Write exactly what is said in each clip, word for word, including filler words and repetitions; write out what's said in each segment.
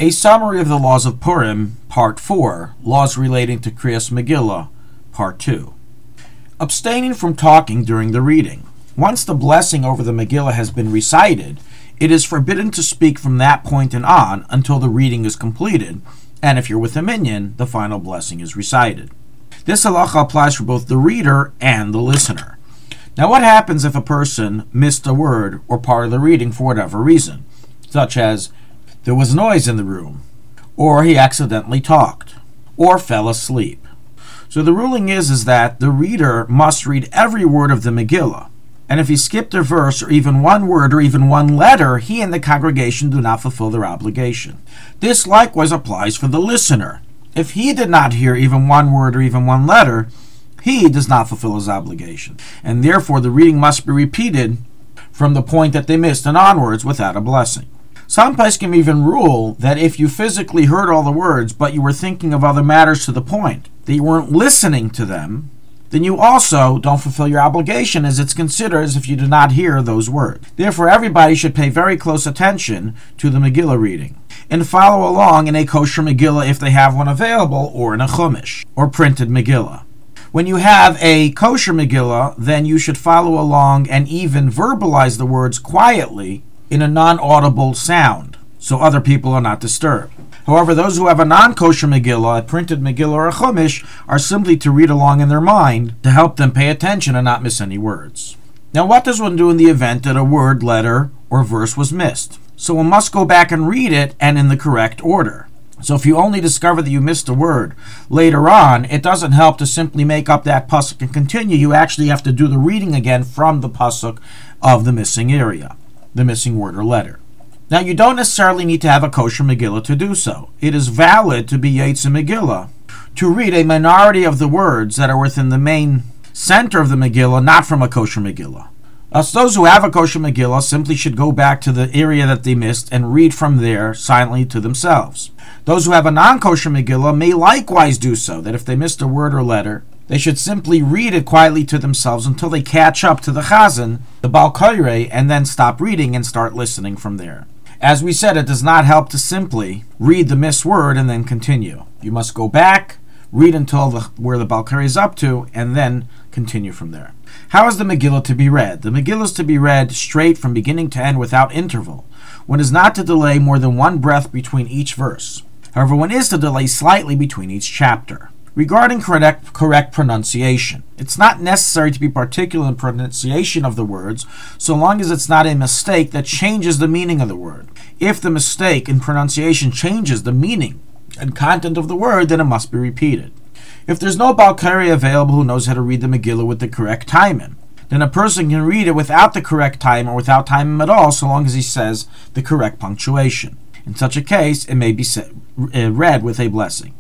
A summary of the laws of Purim, Part four, Laws relating to Kriyas Megillah, Part two. Abstaining from talking during the reading. Once the blessing over the Megillah has been recited, it is forbidden to speak from that point and on until the reading is completed, and if you're with a minyan, the final blessing is recited. This halacha applies for both the reader and the listener. Now, what happens if a person missed a word or part of the reading for whatever reason, such as there was noise in the room, or he accidentally talked, or fell asleep? So the ruling is, is that the reader must read every word of the Megillah, and if he skipped a verse or even one word or even one letter, he and the congregation do not fulfill their obligation. This likewise applies for the listener. If he did not hear even one word or even one letter, he does not fulfill his obligation, and therefore the reading must be repeated from the point that they missed and onwards without a blessing. Some poskim even rule that if you physically heard all the words, but you were thinking of other matters to the point that you weren't listening to them, then you also don't fulfill your obligation, as it's considered as if you did not hear those words. Therefore, everybody should pay very close attention to the Megillah reading and follow along in a kosher Megillah if they have one available, or in a Chumash, or printed Megillah. When you have a kosher Megillah, then you should follow along and even verbalize the words quietly in a non-audible sound, so other people are not disturbed. However, those who have a non-kosher Megillah, a printed Megillah or a Chumash, are simply to read along in their mind to help them pay attention and not miss any words. Now, what does one do in the event that a word, letter, or verse was missed? So one must go back and read it, and in the correct order. So if you only discover that you missed a word later on, it doesn't help to simply make up that pasuk and continue. You actually have to do the reading again from the pasuk of the missing area, the missing word or letter. Now, you don't necessarily need to have a kosher Megillah to do so. It is valid to be Yetzer Megillah, to read a minority of the words that are within the main center of the Megillah, not from a kosher Megillah. Thus, those who have a kosher Megillah simply should go back to the area that they missed and read from there silently to themselves. Those who have a non-kosher Megillah may likewise do so, that if they missed a word or letter, they should simply read it quietly to themselves until they catch up to the Chazan, the Bal Koreh, and then stop reading and start listening from there. As we said, it does not help to simply read the missed word and then continue. You must go back, read until the, where the Bal Koreh is up to, and then continue from there. How is the Megillah to be read? The Megillah is to be read straight from beginning to end without interval. One is not to delay more than one breath between each verse. However, one is to delay slightly between each chapter. Regarding correct, correct pronunciation, it's not necessary to be particular in pronunciation of the words, so long as it's not a mistake that changes the meaning of the word. If the mistake in pronunciation changes the meaning and content of the word, then it must be repeated. If there's no Bal Koreh available who knows how to read the Megillah with the correct timing, then a person can read it without the correct time or without timing at all, so long as he says the correct punctuation. In such a case, it may be said, uh, read with a blessing.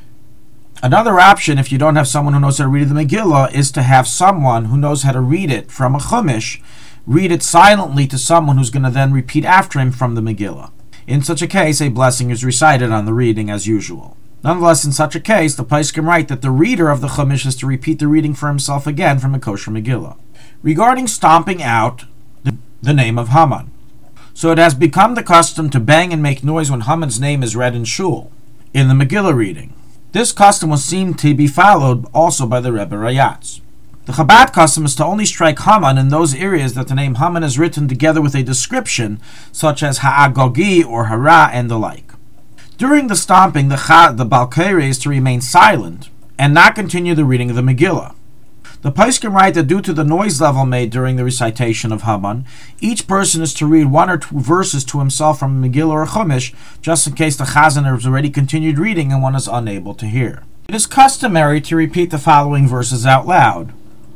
Another option, if you don't have someone who knows how to read the Megillah, is to have someone who knows how to read it from a Chumash read it silently to someone who's going to then repeat after him from the Megillah. In such a case, a blessing is recited on the reading as usual. Nonetheless, in such a case, the poskim write that the reader of the Chumash is to repeat the reading for himself again from a kosher Megillah. Regarding stomping out the, the name of Haman. So it has become the custom to bang and make noise when Haman's name is read in shul, in the Megillah reading. This custom was seen to be followed also by the Rebbe Rayatz. The Chabad custom is to only strike Haman in those areas that the name Haman is written together with a description, such as Ha'agogi or Hara and the like. During the stomping, the, Cha, the Bal Koreh is to remain silent and not continue the reading of the Megillah. The poskim write that due to the noise level made during the recitation of Haman, each person is to read one or two verses to himself from a Megillah or a Chumash, just in case the Chazan has already continued reading and one is unable to hear. It is customary to repeat the following verses out loud.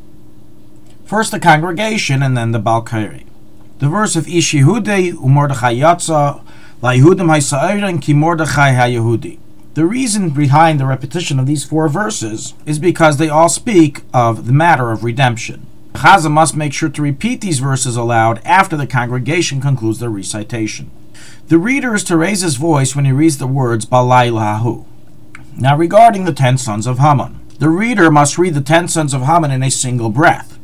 First the congregation and then the Bal Koreh. The verse of Ish Yehudei u'Mordechai Yatza la'Yehudim ha'Yisraelim ki Mordechai ha'Yehudi. The reason behind the repetition of these four verses is because they all speak of the matter of redemption. The Chazan must make sure to repeat these verses aloud after the congregation concludes their recitation. The reader is to raise his voice when he reads the words Balayla Hahu. Now, regarding the ten sons of Haman, the reader must read the ten sons of Haman in a single breath.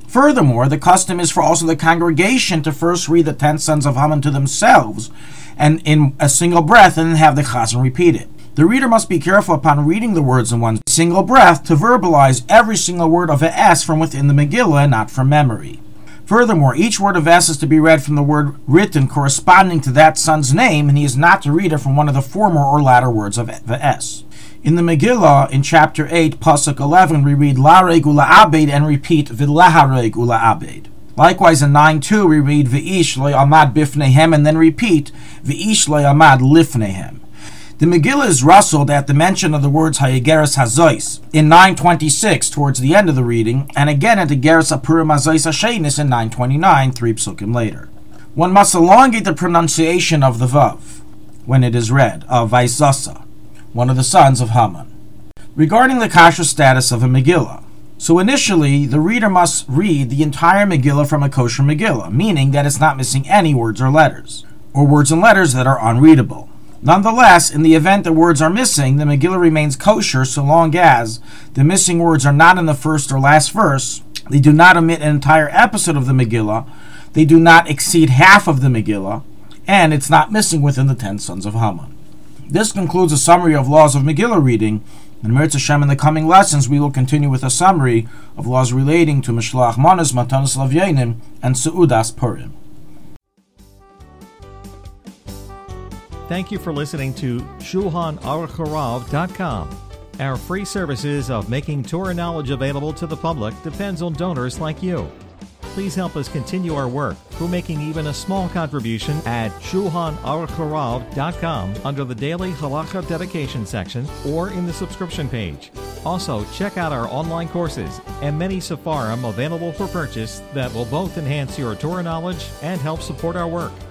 Furthermore, the custom is for also the congregation to first read the ten sons of Haman to themselves and in a single breath, and then have the chazan repeat it. The reader must be careful upon reading the words in one single breath to verbalize every single word of es from within the Megillah and not from memory. Furthermore, each word of es is to be read from the word written corresponding to that son's name, and he is not to read it from one of the former or latter words of es. In the Megillah, in chapter eight, pasuk eleven, we read Lareg ula abed and repeat V'lahareg ula abed. Likewise, in nine two, we read V'ish lo yamad bifnehem and then repeat V'ish lo yamad lifnehem. The Megillah is rustled at the mention of the words Hayegeres Hazois in nine twenty-six, towards the end of the reading, and again at the Geres Apurim Hazois Hashenis in nine twenty-nine, three psukim later. One must elongate the pronunciation of the Vav when it is read, of Vaisasa, one of the sons of Haman. Regarding the kasher status of a Megillah, so initially the reader must read the entire Megillah from a kosher Megillah, meaning that it's not missing any words or letters, or words and letters that are unreadable. Nonetheless, in the event that words are missing, the Megillah remains kosher so long as the missing words are not in the first or last verse, they do not omit an entire episode of the Megillah, they do not exceed half of the Megillah, and it's not missing within the ten sons of Haman. This concludes a summary of laws of Megillah reading, and Mirz Hashem in the coming lessons we will continue with a summary of laws relating to Mishloach Manos, Matanos Lavyanim, and Seudas Purim. Thank you for listening to Shulchan Aruch Harav dot com. Our free services of making Torah knowledge available to the public depends on donors like you. Please help us continue our work through making even a small contribution at Shulchan Aruch Harav dot com under the Daily Halacha Dedication section or in the subscription page. Also, check out our online courses and many sefarim available for purchase that will both enhance your Torah knowledge and help support our work.